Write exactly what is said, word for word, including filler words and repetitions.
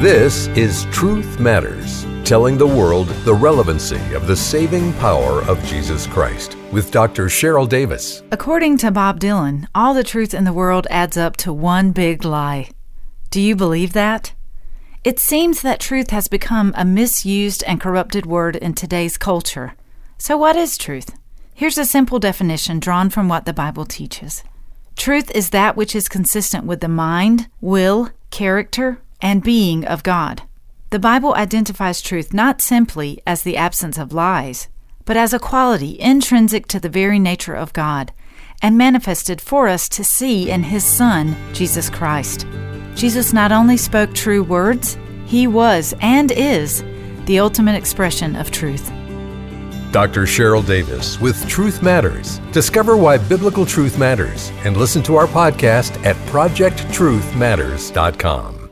This is Truth Matters, telling the world the relevancy of the saving power of Jesus Christ, with Doctor Cheryl Davis. According to Bob Dylan, all the truth in the world adds up to one big lie. Do you believe that? It seems that truth has become a misused and corrupted word in today's culture. So what is truth? Here's a simple definition drawn from what the Bible teaches. Truth is that which is consistent with the mind, will, character, and being of God. The Bible identifies truth not simply as the absence of lies, but as a quality intrinsic to the very nature of God and manifested for us to see in His Son, Jesus Christ. Jesus not only spoke true words, He was and is the ultimate expression of truth. Doctor Cheryl Davis with Truth Matters. Discover why biblical truth matters and listen to our podcast at project truth matters dot com.